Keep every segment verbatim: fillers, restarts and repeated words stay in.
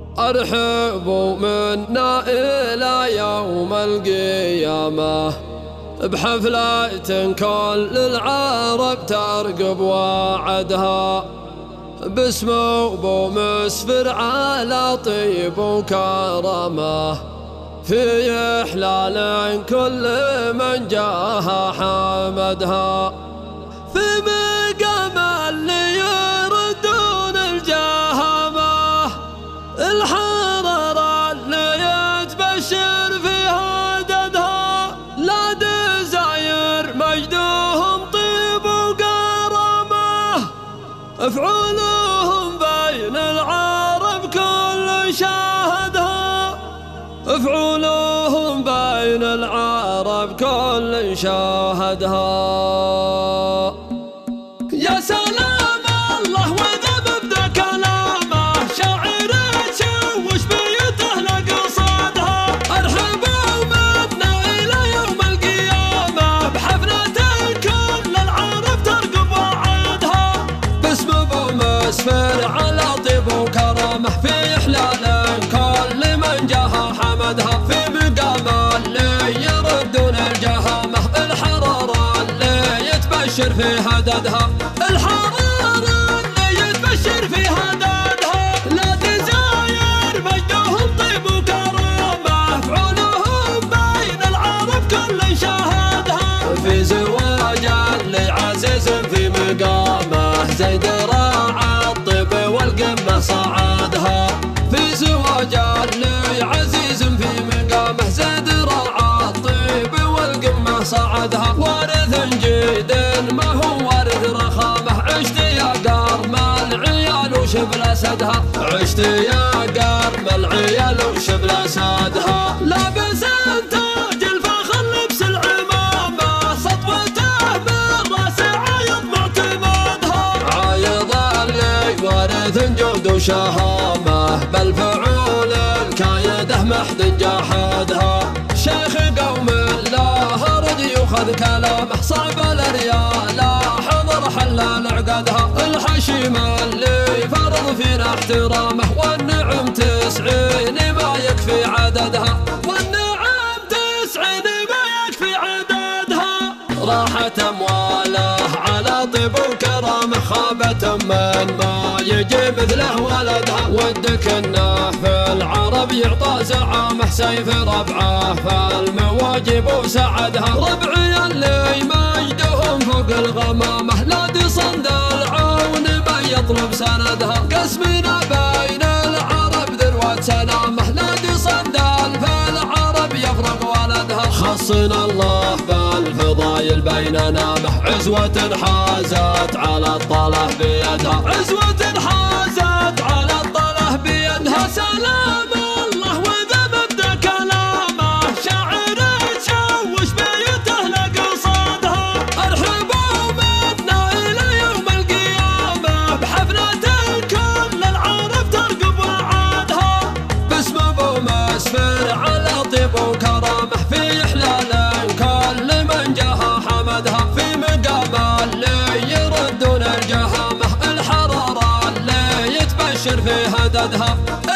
أرحبوا منا إلى يوم القيامة بحفلة كل العرب ترقب وعدها، باسم أبو مسفر على طيب وكرمه، في إحلال كل من جاها حمدها، في مقام اللي يردون الجهمة، الحرارة اللي يتبشر فيها عددها، لا دزاير مجدهم طيب وكرمه، افعولهم بين العرب كل شاهدها، افعولهم بين العرب كل شاهدها. يا سلام الله وذا مبدأ كلامه، شاعر تشوش بيته لقصادها، ارحبوا منا الى يوم القيامة بحفلة كل العرب ترقب وعدها، باسم ابو مسفر على طيب وكرمه، في احلال كل من جاها حمدها، في مقام اللي يردون الجهمة، الحرارة اللي يتبشر في هددها، الحرارة اللي يتبشر في هددها، لا دزاير مجدهم طيب وكرامة، افعولهم بين العرب كل شاهدها، في زواج اللي عزيز في مقامه، زيد راعى الطيب والقمة صعدها، في زواج اللي عزيز في مقامه، زيد راعى الطيب والقمة صعدها، وارث جيد ما هو وارث رخامه، عشت يا قرم العيال وشبل اسدها، عشت يا قرم العيال وشبل اسدها، لابس تاج الفخر لبس العمامه، سطوته من راس عايض معتمدها، عايض اللي وارث جود وشهامه، بالفعول الكايده محد جاحدها، شيخ قوم الله رد يؤخذ كلامه، صعب الريال حضر حلال عقدها، الحشيم اللي فرض فينا احترامه، والنعم تسعين ما يكفي عددها، والنعم تسعين ما يكفي عددها، راحت امواله على طيب وكرامه، خابت من ما يجي مثله ولدها، ودك انه في العرب يعطى زعامه، سيف ربعه فالمواجب وسعدها، ربعي اللي مجدهم فوق الغمامه، لا تصند العون من يطلب سندها، قسمنا بين العرب ذروة سلامه، لا تصند العرب يفرق ولدها، خصنا الله بالفضايل بيننا، عزوة حازت على الطله بيدها، عزوة حازت على الطله بيدها، سلام الله وذا مبدأ كلامه، شاعر تشوش بيته لقصادها، ارحبوا منا الى يوم القيامة بحفلة كل العرب ترقب وعدها، باسم ابو مسفر على طيب وكرامه، في احلال كل من جاها حمدها، في مقام اللي يردون الجهمة، الحرارة اللي يتبشر في هددها،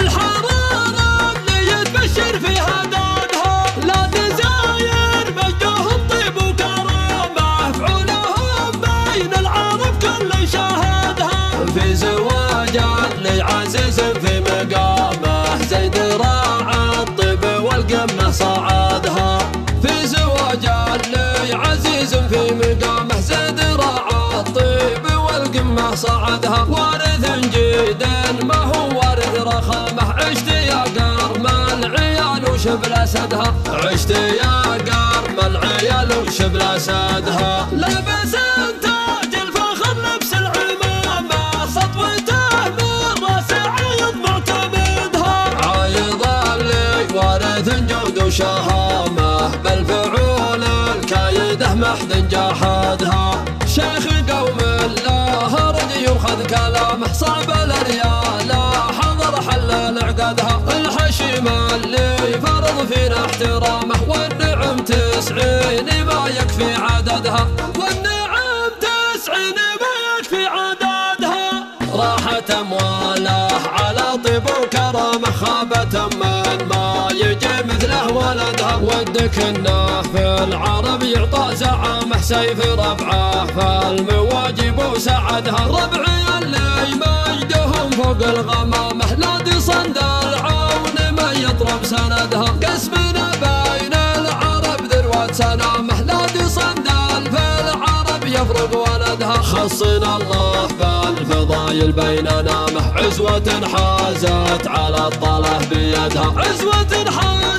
الحرارة اللي يتبشر في هددها، لا دزاير مجدهم طيب وكرامة، افعولهم بين العرب كل شاهدها، في زواج اللي عزيز في مقامه، زيد راعى الطيب والقمة صعدها، في زواج اللي عزيز في مقامه، زيد راعى الطيب والقمة صعدها، وارث جيد ما هو وارث رخامه، عشت يا قرم العيال وشبل اسدها، عشت يا قرم العيال وشبل اسدها، لابس تاج الفخر لبس العمامه، سطوته من راس عايض معتمدها، عايض اللي وارث جود وشهامه، بالفعول الكايده محد جاحدها، شيخ قوم الله رد يؤخذ كلامه، صعب الريال حضر حلال عقدها، الحشيم اللي فرض فينا احترامه، والنعم تسعين ما يكفي عددها، والنعم تسعين ما يكفي عددها، راحت خابت أمواله على طيب وكرمه، خابت من ما يجي مثله ولدها. ودك انه في العرب يعطى زعامه، سيف ربعه فالمواجب وسعدها. ربعي اللي مجدهم فوق الغمامه، نادي صند العون من يطلب سندها. قسمنا بين العرب ذروة سنامه، نادي صند في العرب يفرق ولدها. خصنا الله بالفضايل بيننا مه، عزوة حازت على الطله بيدها، عزوة حازت